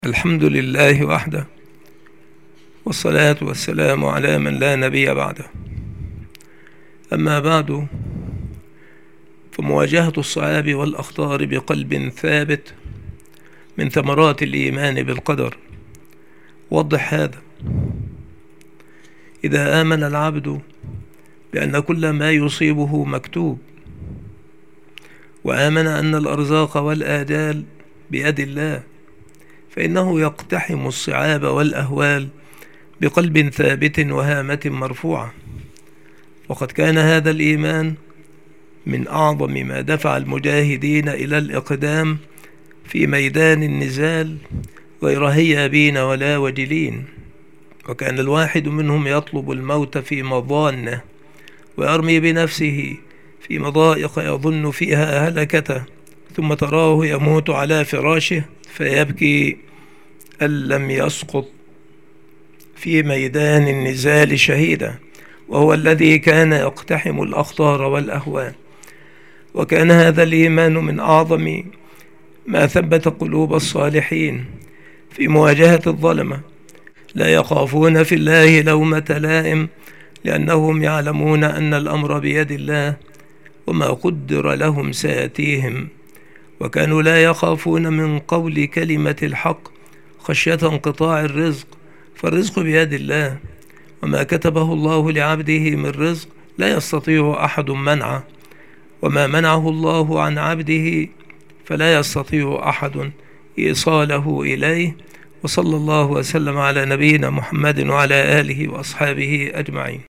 الحمد لله وحده، والصلاة والسلام على من لا نبي بعده. أما بعد، فمواجهة الصعاب والأخطار بقلب ثابت من ثمرات الإيمان بالقدر. وضح هذا: إذا آمن العبد بأن كل ما يصيبه مكتوب، وآمن أن الأرزاق والآجال بيد الله، فإنه يقتحم الصعاب والأهوال بقلب ثابت وهامة مرفوعة. وقد كان هذا الإيمان من أعظم ما دفع المجاهدين إلى الإقدام في ميدان النزال غير هيابين ولا وجلين. وكان الواحد منهم يطلب الموت في مظانه، ويرمي بنفسه في مضائق يظن فيها هلكته، ثم تراه يموت على فراشه فيبكي أن لم يسقط في ميدان النزال شهيدا، وهو الذي كان يقتحم الأخطار والأهوال. وكان هذا الإيمان من أعظم ما ثبت قلوب الصالحين في مواجهة الظلمة. لا يخافون في الله لومة لائم، لأنهم يعلمون أن الأمر بيد الله، وما قدر لهم سيأتيهم. وكانوا لا يخافون من قول كلمة الحق خشية انقطاع الرزق، فالرزق بيد الله، وما كتبه الله لعبده من رزق لا يستطيع أحد منعه، وما منعه الله عن عبده فلا يستطيع أحد إيصاله إليه. وصلى الله وسلم على نبينا محمد وعلى آله وأصحابه أجمعين.